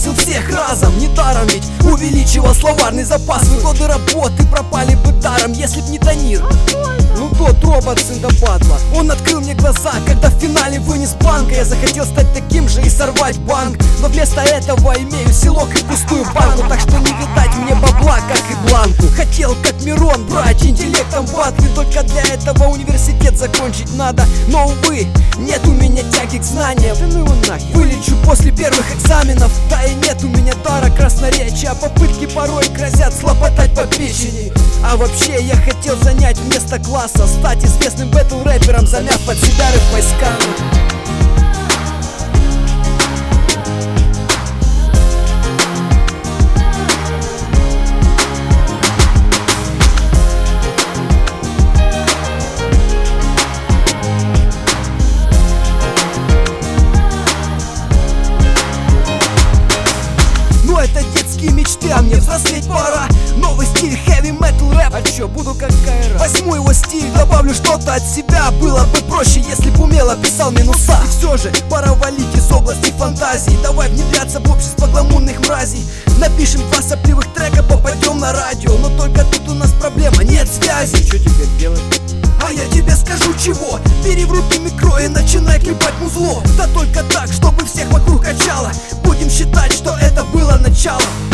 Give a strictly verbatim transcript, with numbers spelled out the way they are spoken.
бросил всех разом. Недаром ведь увеличивал словарный запас. Вы годы работы пропали бы даром, если б не Танир. Ну тот робот сын да падла. Он открыл мне глаза, когда в финале вынес банка. Я захотел стать таким же и сорвать банк, но вместо этого имею селок и пустую банку. Так что не видать мне бабла, как и бланку. Хотел, как Мирон, брать интеллектом батлы. Только для этого университет закончить надо. Но, увы, нет у меня тяги к знаниям. Да ну его нахер. Вылечу после первых экзаменов. Да и нет у меня дара красноречия. А попытки порой грозят слопотать по печени. А вообще я хотел занять место класса, стать известным бэтл-рэпером, замяв под себя рэп-войска. Ну это детские мечты, а мне взрослеть пора. Новый стиль, heavy metal рэп. А чё, буду как Кайра. Возьму его стиль, добавлю что-то от себя. Было бы проще, если б умело писал минуса. И все же, пора валить из области фантазии. Давай внедряться в общество гламурных мразей. Напишем два сопливых трека, попадем на радио. Но только тут у нас проблема, нет связи. Что теперь делать? А я тебе скажу чего. Бери в руки микро и начинай клепать музло. Да только так, чтобы всех вокруг качало. Будем считать, что это было начало.